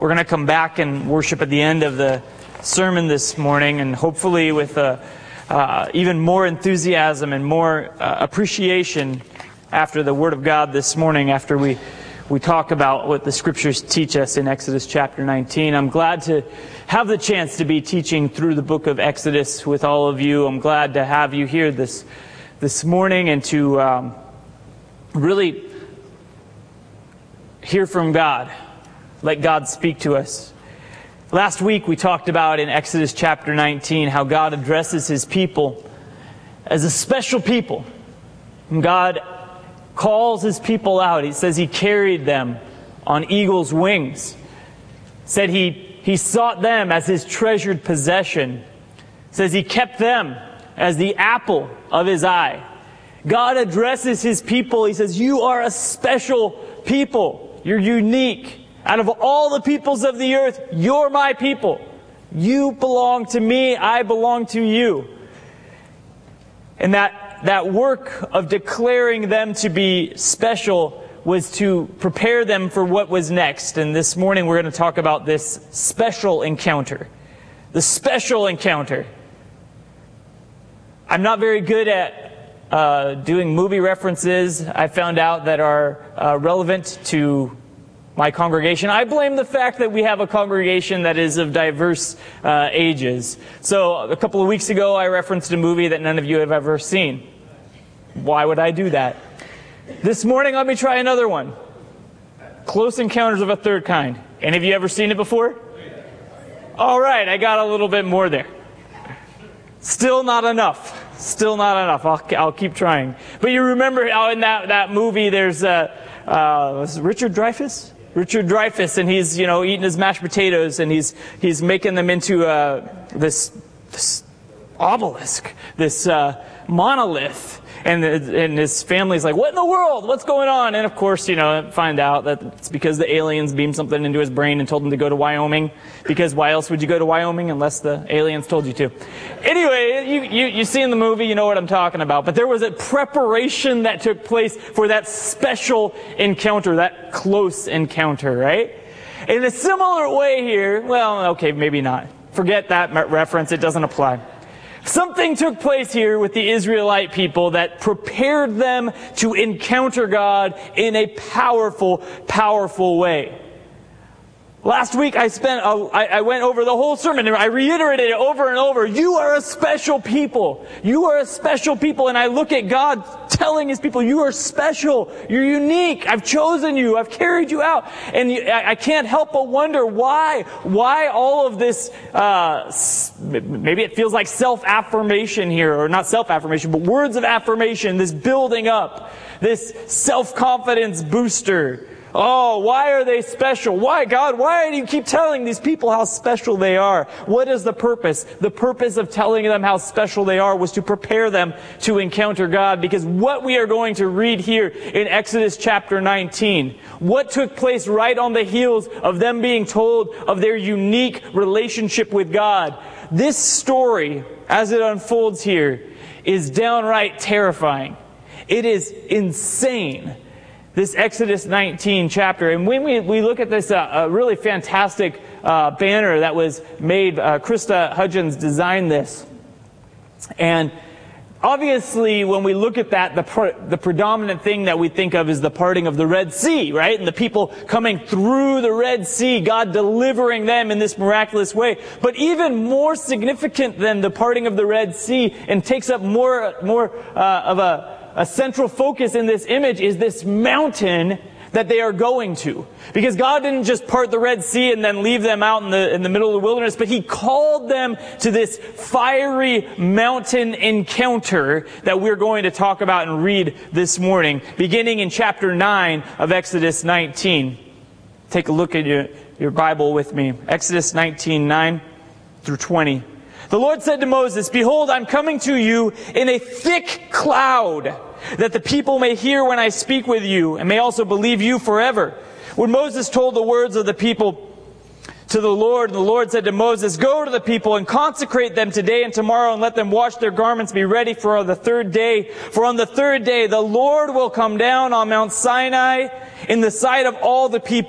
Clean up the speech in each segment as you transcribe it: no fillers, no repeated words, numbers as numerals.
We're going to come back and worship at the end of the sermon this morning, and hopefully with even more enthusiasm and more appreciation after the Word of God this morning, after we talk about what the Scriptures teach us in Exodus chapter 19. I'm glad to have the chance to be teaching through the book of Exodus with all of you. I'm glad to have you here this morning and to really hear from God. Let God speak to us. Last week we talked about in Exodus chapter 19 how God addresses His people as a special people. And God calls His people out. He says He carried them on eagle's wings. Said He sought them as His treasured possession. Says He kept them as the apple of His eye. God addresses His people. He says, you are a special people. You're unique. Out of all the peoples of the earth, you're my people. You belong to me. I belong to you. And that work of declaring them to be special was to prepare them for what was next. And this morning we're going to talk about this special encounter. The special encounter. I'm not very good at doing movie references I found out that are relevant to my congregation. I blame the fact that we have a congregation that is of diverse ages. So a couple of weeks ago I referenced a movie that none of you have ever seen. Why would I do that? This morning let me try another one. Close Encounters of a Third Kind. Any of you ever seen it before? All right, I got a little bit more there. Still not enough. Still not enough. I'll keep trying. But you remember how in that movie there's Richard Dreyfuss? Richard Dreyfuss, and he's eating his mashed potatoes, and he's making them into this obelisk, this monolith, and his family's like, what in the world? What's going on? And of course, find out that it's because the aliens beamed something into his brain and told him to go to Wyoming. Because why else would you go to Wyoming unless the aliens told you to? Anyway, you see in the movie, you know what I'm talking about. But there was a preparation that took place for that special encounter, that close encounter, right? In a similar way here, well, okay, maybe not. Forget that reference, it doesn't apply. Something took place here with the Israelite people that prepared them to encounter God in a powerful, powerful way. Last week I went over the whole sermon and I reiterated it over and over. You are a special people. You are a special people. And I look at God telling His people, you are special. You're unique. I've chosen you. I've carried you out. And I can't help but wonder why all of this, maybe it feels like self-affirmation here, or not self-affirmation, but words of affirmation, this building up, this self-confidence booster. Oh, why are they special? Why, God? Why do you keep telling these people how special they are? What is the purpose? The purpose of telling them how special they are was to prepare them to encounter God. Because what we are going to read here in Exodus chapter 19, what took place right on the heels of them being told of their unique relationship with God, this story, as it unfolds here, is downright terrifying. It is insane. This Exodus 19 chapter. And when we look at this really fantastic banner that was made, Krista Hudgens designed this. And obviously when we look at that, the predominant thing that we think of is the parting of the Red Sea, right? And the people coming through the Red Sea, God delivering them in this miraculous way. But even more significant than the parting of the Red Sea, and takes up more of a central focus in this image, is this mountain that they are going to. Because God didn't just part the Red Sea and then leave them out in the middle of the wilderness, but He called them to this fiery mountain encounter that we're going to talk about and read this morning, beginning in chapter 9 of Exodus 19. Take a look at your Bible with me. Exodus 19, 9 through 20. The Lord said to Moses, behold, I'm coming to you in a thick cloud, that the people may hear when I speak with you, and may also believe you forever. When Moses told the words of the people to the Lord said to Moses, go to the people and consecrate them today and tomorrow, and let them wash their garments, be ready for the third day. For on the third day the Lord will come down on Mount Sinai in the sight of all the people.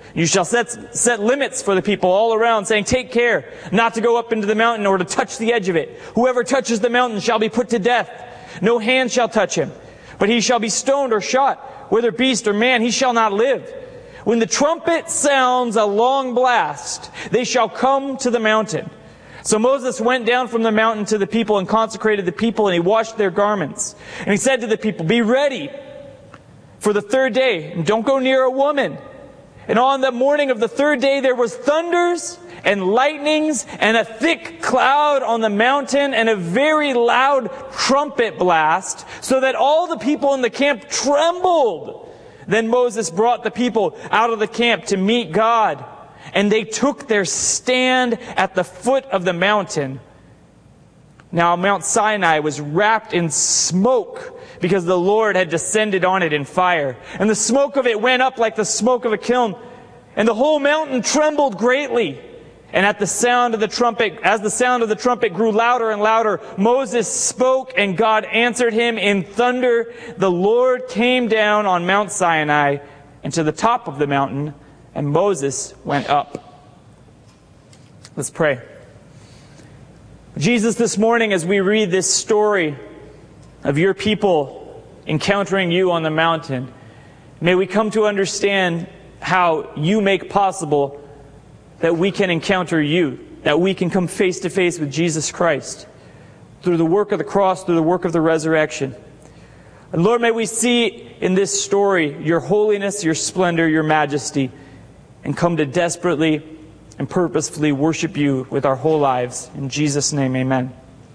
You shall set limits for the people all around, saying, take care not to go up into the mountain or to touch the edge of it. Whoever touches the mountain shall be put to death. No hand shall touch him, but he shall be stoned or shot. Whether beast or man, he shall not live. When the trumpet sounds a long blast, they shall come to the mountain. So Moses went down from the mountain to the people and consecrated the people, and he washed their garments. And he said to the people, be ready for the third day, and don't go near a woman. And on the morning of the third day there was thunders and lightnings and a thick cloud on the mountain and a very loud trumpet blast, so that all the people in the camp trembled. Then Moses brought the people out of the camp to meet God. And they took their stand at the foot of the mountain. Now Mount Sinai was wrapped in smoke, because the Lord had descended on it in fire. And the smoke of it went up like the smoke of a kiln. And the whole mountain trembled greatly. And at the sound of the trumpet, as the sound of the trumpet grew louder and louder, Moses spoke, and God answered him in thunder. The Lord came down on Mount Sinai and to the top of the mountain, and Moses went up. Let's pray. Jesus, this morning as we read this story of your people encountering you on the mountain, may we come to understand how you make possible that we can encounter you, that we can come face to face with Jesus Christ through the work of the cross, through the work of the resurrection. And Lord, may we see in this story your holiness, your splendor, your majesty, and come to desperately and purposefully worship you with our whole lives. In Jesus' name, amen.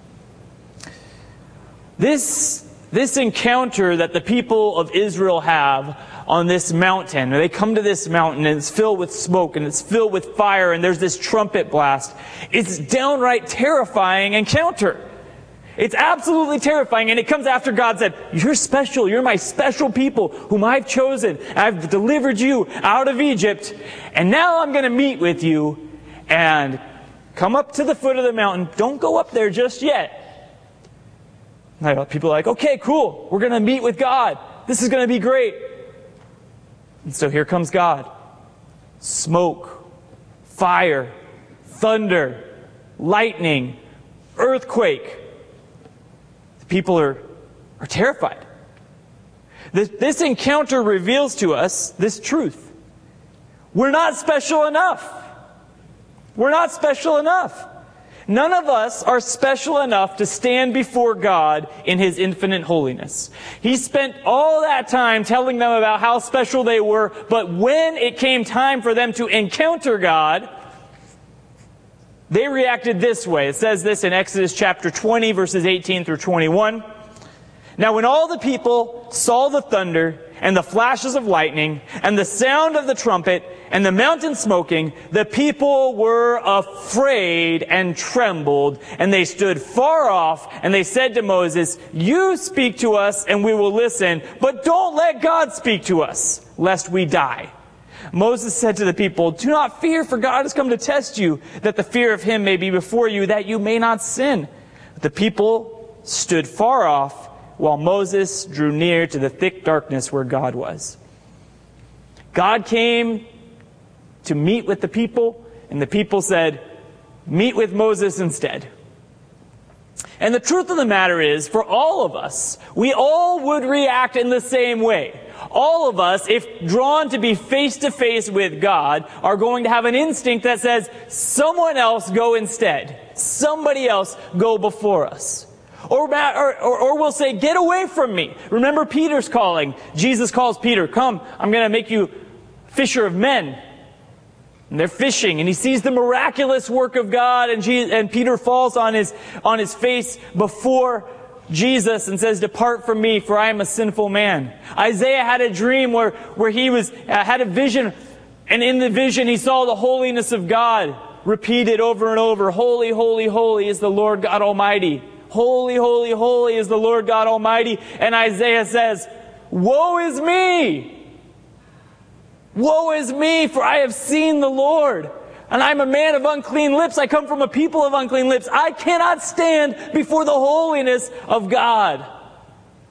This encounter that the people of Israel have on this mountain, they come to this mountain and it's filled with smoke and it's filled with fire and there's this trumpet blast. It's a downright terrifying encounter. It's absolutely terrifying, and it comes after God said, you're special, you're my special people whom I've chosen. I've delivered you out of Egypt, and now I'm going to meet with you and come up to the foot of the mountain. Don't go up there just yet. People are like, okay, cool, we're going to meet with God. This is going to be great. And so here comes God. Smoke, fire, thunder, lightning, earthquake. People are terrified. This encounter reveals to us this truth. We're not special enough. We're not special enough. None of us are special enough to stand before God in His infinite holiness. He spent all that time telling them about how special they were, but when it came time for them to encounter God, they reacted this way. It says this in Exodus chapter 20, verses 18 through 21. Now when all the people saw the thunder and the flashes of lightning and the sound of the trumpet and the mountain smoking, the people were afraid and trembled, and they stood far off, and they said to Moses, you speak to us and we will listen, but don't let God speak to us, lest we die. Moses said to the people, do not fear, for God has come to test you, that the fear of Him may be before you, that you may not sin. But the people stood far off, while Moses drew near to the thick darkness where God was. God came to meet with the people, and the people said, meet with Moses instead. And the truth of the matter is, for all of us, we all would react in the same way. All of us, if drawn to be face to face with God, are going to have an instinct that says, someone else go instead. Somebody else go before us. Or we'll say, get away from me. Remember Peter's calling. Jesus calls Peter, come, I'm going to make you fisher of men. And they're fishing, and he sees the miraculous work of God, and Peter falls on his face before Jesus and says, depart from me, for I am a sinful man. Isaiah had a dream where he had a vision, and in the vision he saw the holiness of God repeated over and over. Holy, holy, holy is the Lord God Almighty. Holy, holy, holy is the Lord God Almighty. And Isaiah says, woe is me! Woe is me, for I have seen the Lord. And I'm a man of unclean lips. I come from a people of unclean lips. I cannot stand before the holiness of God.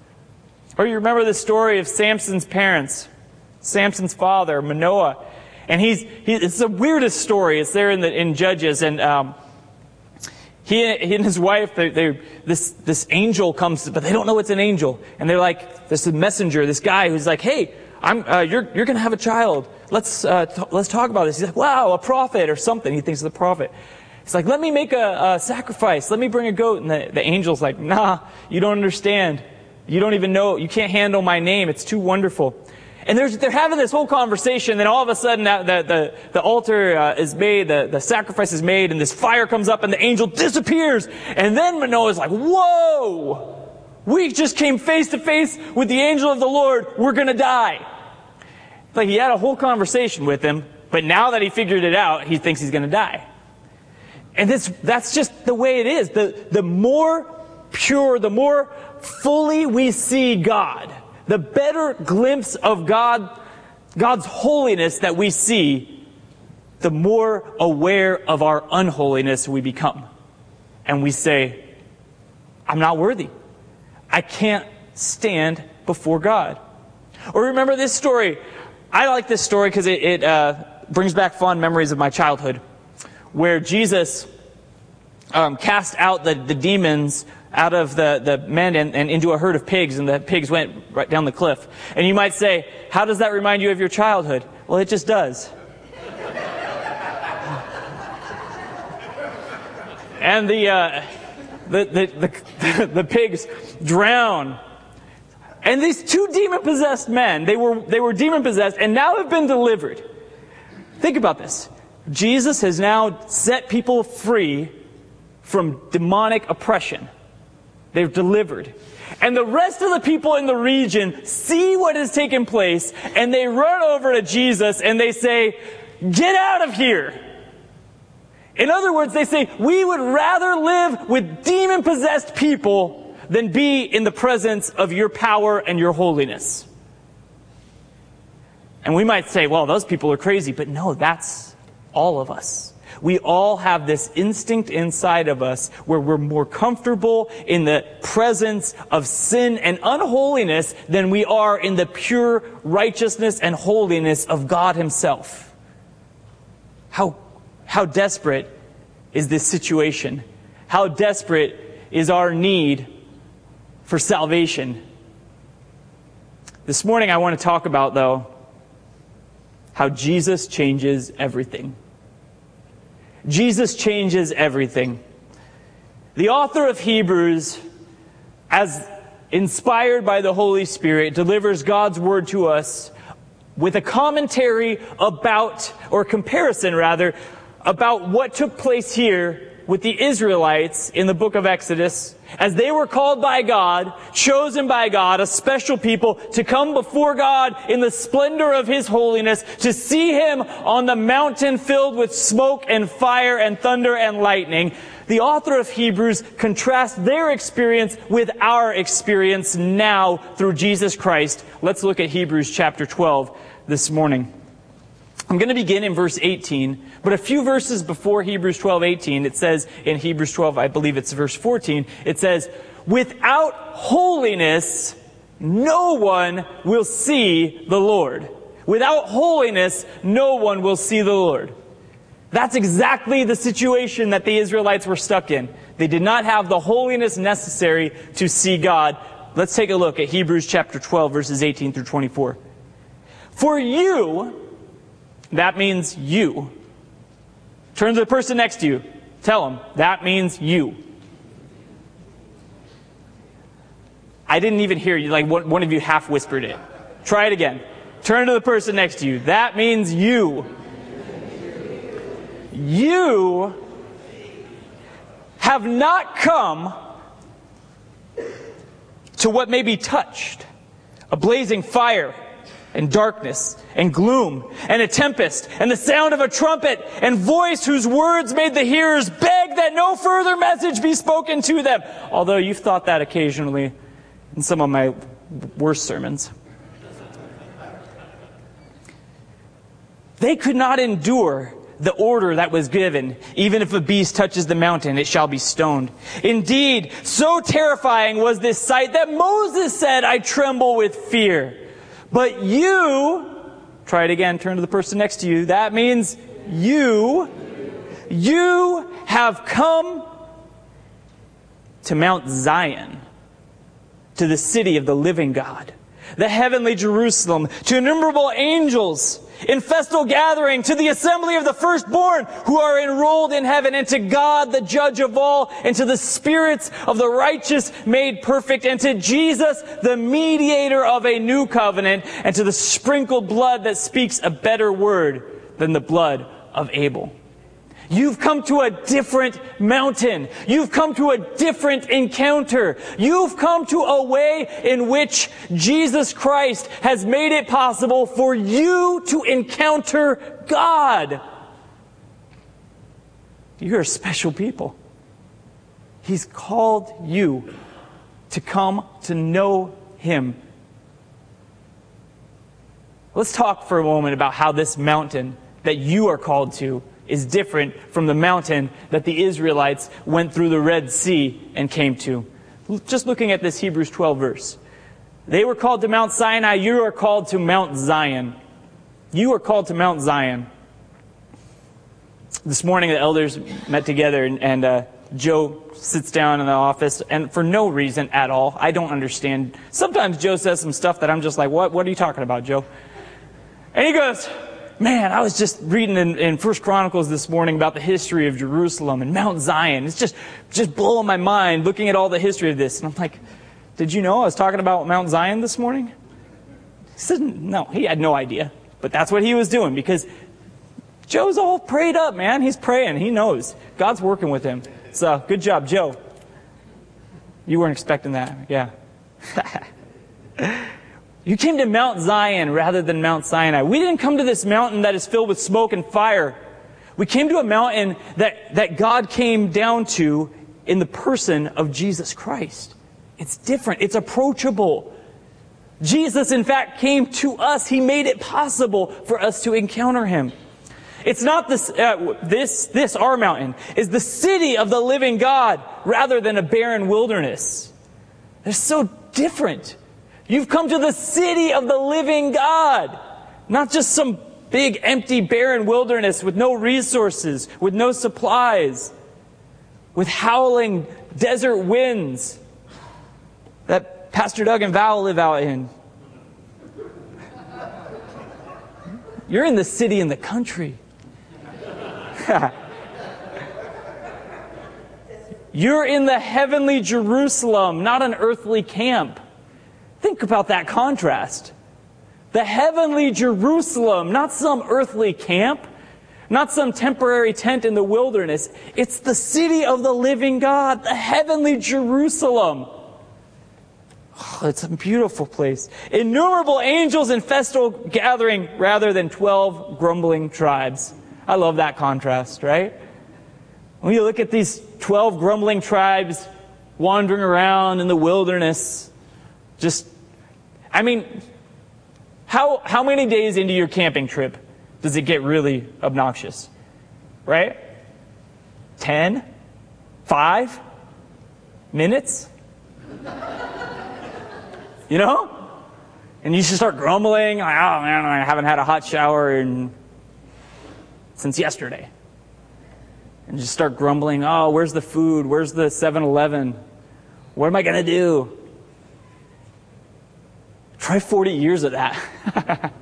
Or you remember the story of Samson's parents, Samson's father, Manoah. And it's the weirdest story. It's there in Judges, and he and his wife, this angel comes, but they don't know it's an angel. And they're like, this messenger, this guy who's like, hey, you're going to have a child. Let's talk about this. He's like, wow, a prophet or something. He thinks of the prophet. He's like, let me make a sacrifice. Let me bring a goat. And the angel's like, nah, you don't understand. You don't even know. You can't handle my name. It's too wonderful. And they're having this whole conversation. Then all of a sudden, the altar is made, the sacrifice is made, and this fire comes up, and the angel disappears. And then Manoah's like, whoa! We just came face to face with the angel of the Lord. We're going to die. Like, he had a whole conversation with him, but now that he figured it out, he thinks he's going to die. And that's just the way it is. The more pure, the more fully we see God, the better glimpse of God's holiness that we see, the more aware of our unholiness we become. And we say, I'm not worthy. I can't stand before God. Or remember this story. I like this story because it brings back fond memories of my childhood, where Jesus cast out the demons out of the men and into a herd of pigs, and the pigs went right down the cliff. And you might say, how does that remind you of your childhood? Well, it just does. And the pigs drown. And these two demon-possessed men, they were demon-possessed and now have been delivered. Think about this. Jesus has now set people free from demonic oppression. They've delivered. And the rest of the people in the region see what has taken place, and they run over to Jesus and they say, get out of here. In other words, they say, we would rather live with demon-possessed people than be in the presence of your power and your holiness. And we might say, well, those people are crazy, but no, that's all of us. We all have this instinct inside of us where we're more comfortable in the presence of sin and unholiness than we are in the pure righteousness and holiness of God Himself. How desperate is this situation? How desperate is our need for salvation? This morning I want to talk about, though, how Jesus changes everything. Jesus changes everything. The author of Hebrews, as inspired by the Holy Spirit, delivers God's word to us with a commentary about, or comparison rather, about what took place here with the Israelites in the book of Exodus, as they were called by God, chosen by God, a special people, to come before God in the splendor of His holiness, to see Him on the mountain filled with smoke and fire and thunder and lightning. The author of Hebrews contrasts their experience with our experience now through Jesus Christ. Let's look at Hebrews chapter 12 this morning. I'm going to begin in verse 18, but a few verses before Hebrews 12:18, it says in Hebrews 12, I believe it's verse 14, it says, without holiness, no one will see the Lord. Without holiness, no one will see the Lord. That's exactly the situation that the Israelites were stuck in. They did not have the holiness necessary to see God. Let's take a look at Hebrews chapter 12, verses 18 through 24. For you, that means you. Turn to the person next to you. Tell them, that means you. I didn't even hear you. Like one of you half whispered it. Try it again. Turn to the person next to you. That means you. You have not come to what may be touched. A blazing fire and darkness and gloom and a tempest and the sound of a trumpet and voice whose words made the hearers beg that no further message be spoken to them. Although you've thought that occasionally in some of my worst sermons. They could not endure the order that was given. Even if a beast touches the mountain, it shall be stoned. Indeed, so terrifying was this sight that Moses said, I tremble with fear. But you, Try it again. Turn to the person next to you. That means you have come to Mount Zion, to the city of the living God, the heavenly Jerusalem, to innumerable angels in festal gathering, to the assembly of the firstborn who are enrolled in heaven, and to God, the judge of all, and to the spirits of the righteous made perfect, and to Jesus, the mediator of a new covenant, and to the sprinkled blood that speaks a better word than the blood of Abel. You've come to a different mountain. You've come to a different encounter. You've come to a way in which Jesus Christ has made it possible for you to encounter God. You're a special people. He's called you to come to know Him. Let's talk for a moment about how this mountain that you are called to is different from the mountain that the Israelites went through the Red Sea and came to. Just looking at this Hebrews 12 verse. They were called to Mount Sinai. You are called to Mount Zion. You are called to Mount Zion. This morning the elders met together and Joe sits down in the office, and for no reason at all. I don't understand. Sometimes Joe says some stuff that I'm just like, what are you talking about, Joe? And he goes, man, I was just reading in 1 Chronicles this morning about the history of Jerusalem and Mount Zion. It's just blowing my mind looking at all the history of this. And I'm like, did you know I was talking about Mount Zion this morning? He said, no, he had no idea. But that's what he was doing, because Joe's all prayed up, man. He's praying. He knows. God's working with him. So, good job, Joe. You weren't expecting that. Yeah. You came to Mount Zion rather than Mount Sinai. We didn't come to this mountain that is filled with smoke and fire. We came to a mountain that God came down to in the person of Jesus Christ. It's different. It's approachable. Jesus, in fact, came to us. He made it possible for us to encounter Him. It's not this our mountain is the city of the living God rather than a barren wilderness. They're so different. You've come to the city of the living God, not just some big, empty, barren wilderness with no resources, with no supplies, with howling desert winds that Pastor Doug and Val live out in. You're in the city in the country. You're in the heavenly Jerusalem, not an earthly camp. Think about that contrast. The heavenly Jerusalem, not some earthly camp, not some temporary tent in the wilderness. It's the city of the living God, the heavenly Jerusalem. Oh, it's a beautiful place. Innumerable angels in festal gathering rather than 12 grumbling tribes. I love that contrast, right? When you look at these 12 grumbling tribes wandering around in the wilderness, how many days into your camping trip does it get really obnoxious? Right? 10? 5? Minutes? You know? And you should start grumbling, like, oh man, I haven't had a hot shower since yesterday. And just start grumbling, oh, where's the food? Where's the 7-Eleven? What am I going to do? Try 40 years of that.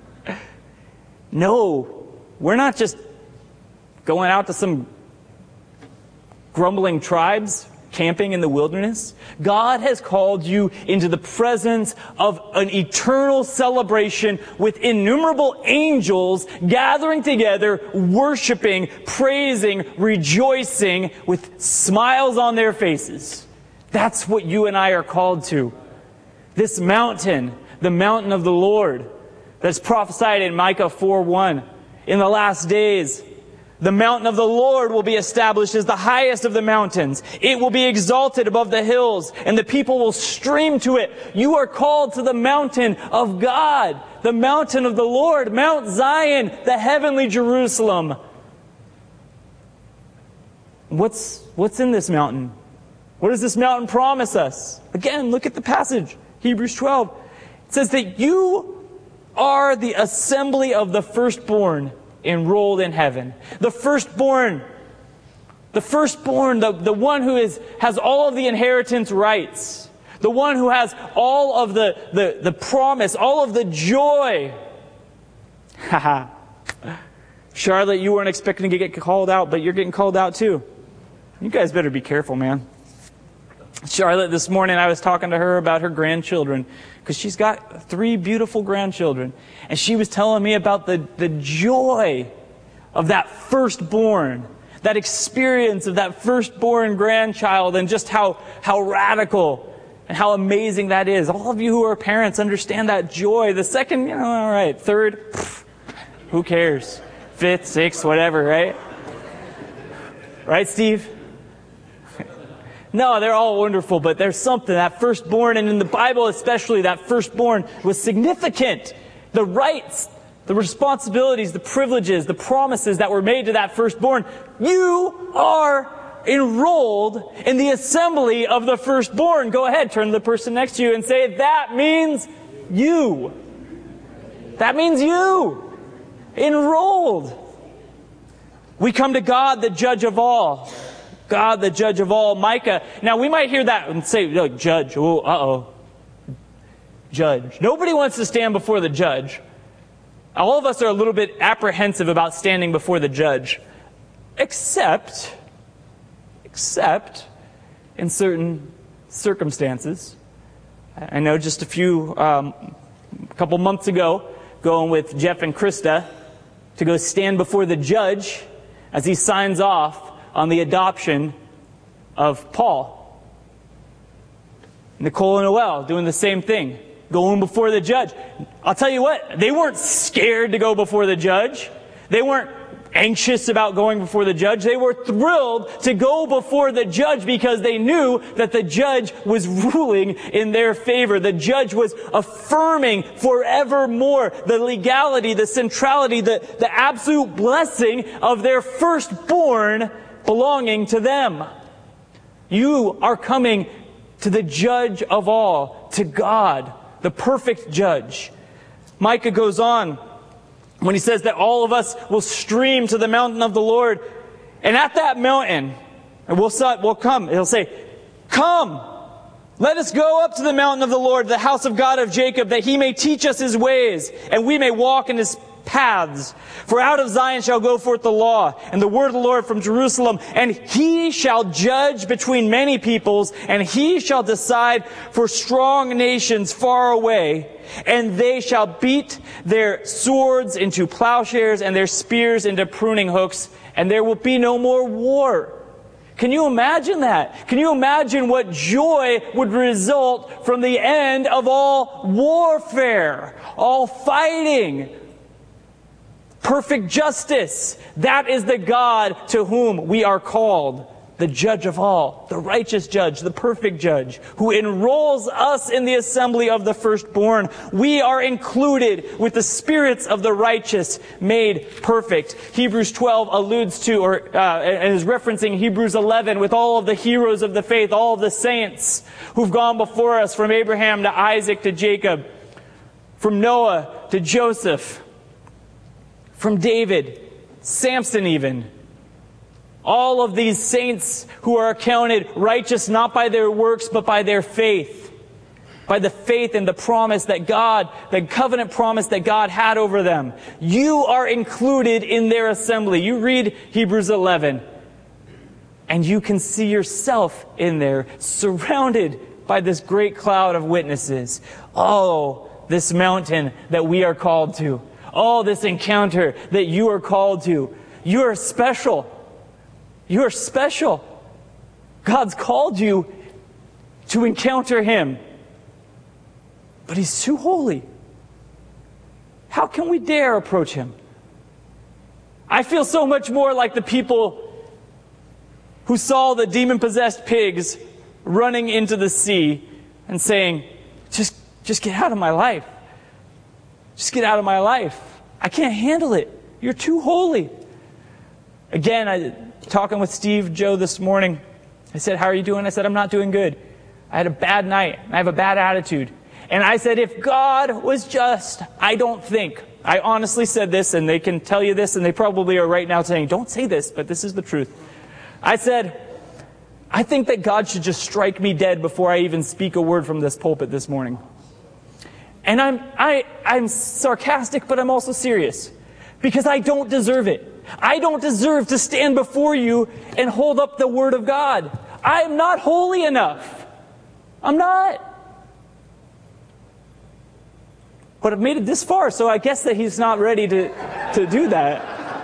No, we're not just going out to some grumbling tribes camping in the wilderness. God has called you into the presence of an eternal celebration with innumerable angels gathering together, worshiping, praising, rejoicing with smiles on their faces. That's what you and I are called to. This mountain, the mountain of the Lord, that's prophesied in Micah 4:1. In the last days, the mountain of the Lord will be established as the highest of the mountains. It will be exalted above the hills, and the people will stream to it. You are called to the mountain of God, the mountain of the Lord, Mount Zion, the heavenly Jerusalem. What's in this mountain? What does this mountain promise us? Again, look at the passage, Hebrews 12. It says that you are the assembly of the firstborn enrolled in heaven. The firstborn, the one who has all of the inheritance rights, the one who has all of the promise, all of the joy. Haha. Charlotte, you weren't expecting to get called out, but you're getting called out too. You guys better be careful, man. Charlotte, this morning I was talking to her about her grandchildren, because she's got 3 beautiful grandchildren. And she was telling me about the joy of that firstborn, that experience of that firstborn grandchild, and just how radical and how amazing that is. All of you who are parents understand that joy. The second, all right. Third, who cares? 5th, 6th, whatever, right? Right, Steve? No, they're all wonderful, but there's something, that firstborn, and in the Bible especially, that firstborn was significant. The rights, the responsibilities, the privileges, the promises that were made to that firstborn. You are enrolled in the assembly of the firstborn. Go ahead, turn to the person next to you and say, that means you. That means you. Enrolled. We come to God, the judge of all. God, the judge of all. Micah. Now, we might hear that and say, look, judge. Oh, uh-oh. Judge. Nobody wants to stand before the judge. All of us are a little bit apprehensive about standing before the judge. Except in certain circumstances. I know just a couple months ago, going with Jeff and Krista to go stand before the judge as he signs off on the adoption of Paul. Nicole and Noel doing the same thing, going before the judge. I'll tell you what, they weren't scared to go before the judge. They weren't anxious about going before the judge. They were thrilled to go before the judge because they knew that the judge was ruling in their favor. The judge was affirming forevermore the legality, the centrality, the absolute blessing of their firstborn belonging to them. You are coming to the judge of all, to God, the perfect judge. Micah goes on when he says that all of us will stream to the mountain of the Lord. And at that mountain, and we'll come. He'll say, come, let us go up to the mountain of the Lord, the house of God of Jacob, that he may teach us his ways, and we may walk in his paths. For out of Zion shall go forth the law, and the word of the Lord from Jerusalem. And he shall judge between many peoples, and he shall decide for strong nations far away. And they shall beat their swords into plowshares and their spears into pruning hooks, and there will be no more war. Can you imagine that? Can you imagine what joy would result from the end of all warfare, all fighting? Perfect justice. That is the God to whom we are called. The judge of all, the righteous judge, the perfect judge, who enrolls us in the assembly of the firstborn. We are included with the spirits of the righteous made perfect. Hebrews 12 alludes to, and is referencing Hebrews 11 with all of the heroes of the faith, all of the saints who've gone before us, from Abraham to Isaac to Jacob, from Noah to Joseph, from David, Samson even. All of these saints who are accounted righteous not by their works, but by their faith. By the faith and the promise that God, the covenant promise that God had over them. You are included in their assembly. You read Hebrews 11, and you can see yourself in there, surrounded by this great cloud of witnesses. Oh, this mountain that we are called to. Oh, this encounter that you are called to. You are special. You are special. God's called you to encounter him. But he's too holy. How can we dare approach him? I feel so much more like the people who saw the demon-possessed pigs running into the sea and saying, just get out of my life. Just get out of my life. I can't handle it. You're too holy. Again, talking with Steve Joe this morning, I said, how are you doing? I said, I'm not doing good. I had a bad night. I have a bad attitude. And I said, if God was just, I honestly said this, and they can tell you this, and they probably are right now saying, don't say this, but this is the truth. I said, I think that God should just strike me dead before I even speak a word from this pulpit this morning. And I'm sarcastic, but I'm also serious. Because I don't deserve it. I don't deserve to stand before you and hold up the Word of God. I am not holy enough. I'm not. But I've made it this far, so I guess that He's not ready to do that.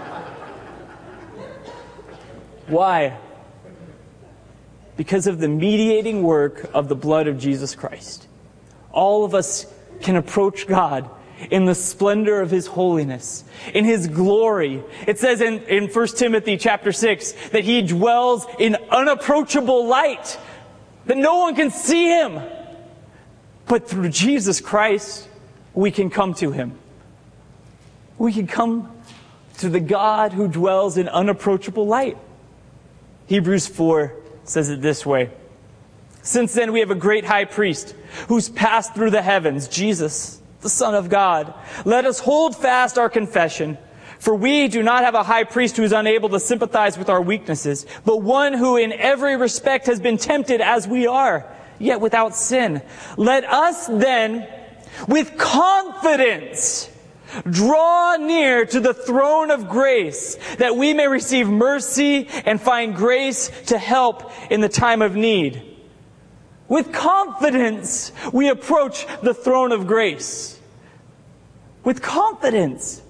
Why? Because of the mediating work of the blood of Jesus Christ. All of us can approach God in the splendor of His holiness, in His glory. It says in 1 Timothy chapter 6 that He dwells in unapproachable light, that no one can see Him. But through Jesus Christ, we can come to Him. We can come to the God who dwells in unapproachable light. Hebrews 4 says it this way. Since then we have a great high priest who's passed through the heavens, Jesus, the Son of God. Let us hold fast our confession, for we do not have a high priest who is unable to sympathize with our weaknesses, but one who in every respect has been tempted as we are, yet without sin. Let us then, with confidence, draw near to the throne of grace, that we may receive mercy and find grace to help in the time of need. With confidence, we approach the throne of grace. With confidence.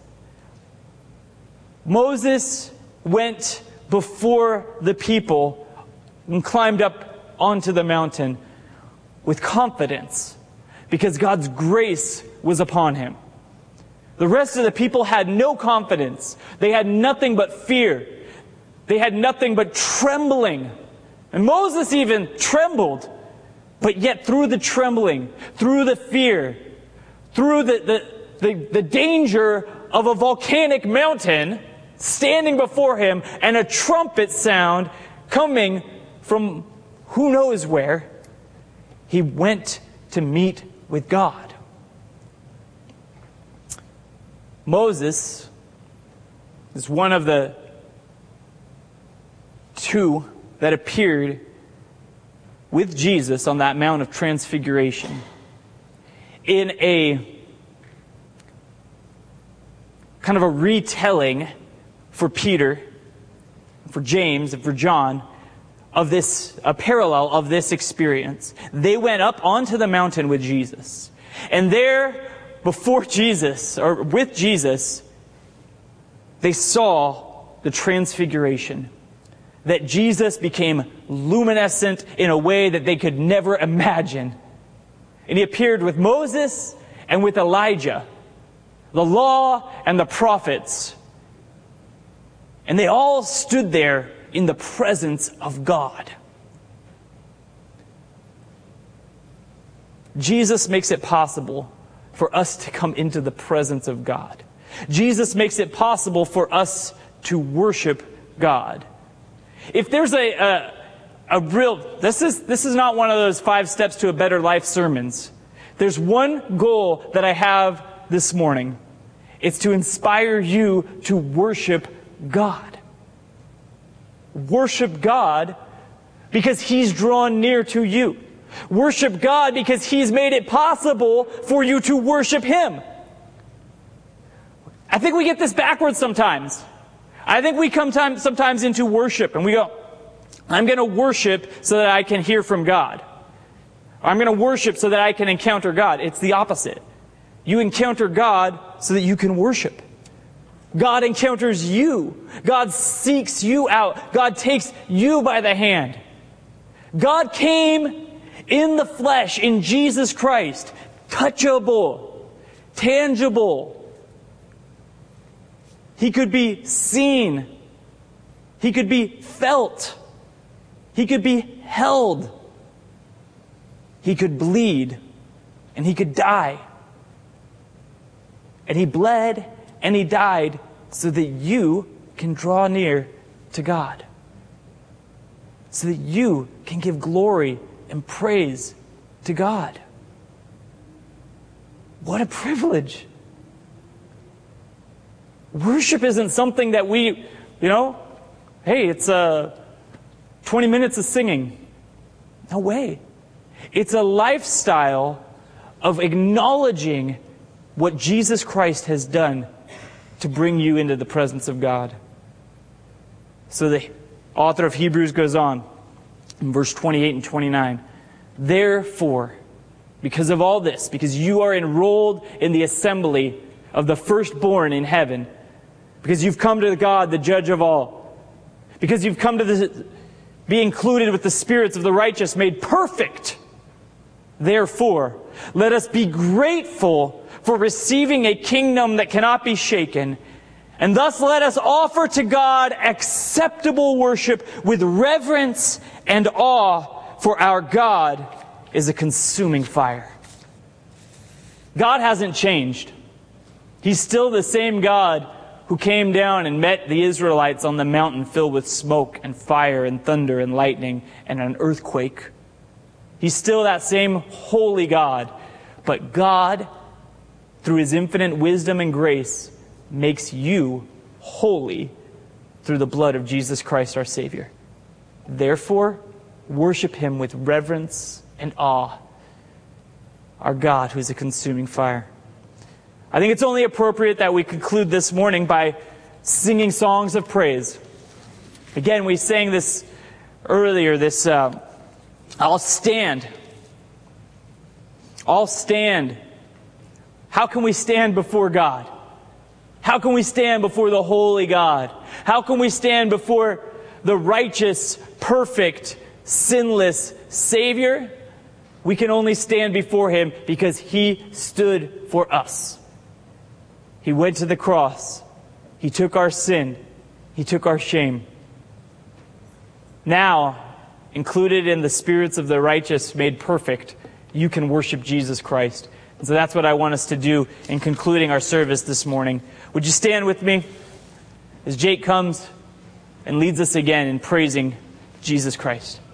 Moses went before the people and climbed up onto the mountain with confidence, because God's grace was upon him. The rest of the people had no confidence. They had nothing but fear. They had nothing but trembling. And Moses even trembled. But yet through the trembling, through the fear, through the danger of a volcanic mountain standing before him and a trumpet sound coming from who knows where, he went to meet with God. Moses is one of the two that appeared with Jesus on that Mount of Transfiguration in a kind of a retelling for Peter, for James, and for John of this, a parallel of this experience. They went up onto the mountain with Jesus. And there, before Jesus, or with Jesus, they saw the Transfiguration. That Jesus became luminescent in a way that they could never imagine. And He appeared with Moses and with Elijah, the law and the prophets. And they all stood there in the presence of God. Jesus makes it possible for us to come into the presence of God. Jesus makes it possible for us to worship God. If there's a real, this is not one of those 5 steps to a better life sermons. There's one goal that I have this morning. It's to inspire you to worship God. Worship God because He's drawn near to you. Worship God because He's made it possible for you to worship Him. I think we get this backwards sometimes. I think we come sometimes into worship and we go, I'm going to worship so that I can hear from God. I'm going to worship so that I can encounter God. It's the opposite. You encounter God so that you can worship. God encounters you. God seeks you out. God takes you by the hand. God came in the flesh, in Jesus Christ, touchable, tangible. He could be seen. He could be felt. He could be held. He could bleed. And He could die. And He bled and He died so that you can draw near to God. So that you can give glory and praise to God. What a privilege. Worship isn't something that we, hey, it's 20 minutes of singing. No way. It's a lifestyle of acknowledging what Jesus Christ has done to bring you into the presence of God. So the author of Hebrews goes on in verse 28 and 29. Therefore, because of all this, because you are enrolled in the assembly of the firstborn in heaven, because you've come to God, the judge of all, because you've come to be included with the spirits of the righteous made perfect, therefore, let us be grateful for receiving a kingdom that cannot be shaken, and thus let us offer to God acceptable worship with reverence and awe, for our God is a consuming fire. God hasn't changed. He's still the same God who came down and met the Israelites on the mountain filled with smoke and fire and thunder and lightning and an earthquake. He's still that same holy God. But God, through His infinite wisdom and grace, makes you holy through the blood of Jesus Christ our Savior. Therefore, worship Him with reverence and awe, our God who is a consuming fire. I think it's only appropriate that we conclude this morning by singing songs of praise. Again, we sang this earlier, I'll stand. I'll stand. How can we stand before God? How can we stand before the holy God? How can we stand before the righteous, perfect, sinless Savior? We can only stand before Him because He stood for us. He went to the cross. He took our sin. He took our shame. Now, included in the spirits of the righteous made perfect, you can worship Jesus Christ. And so that's what I want us to do in concluding our service this morning. Would you stand with me as Jake comes and leads us again in praising Jesus Christ?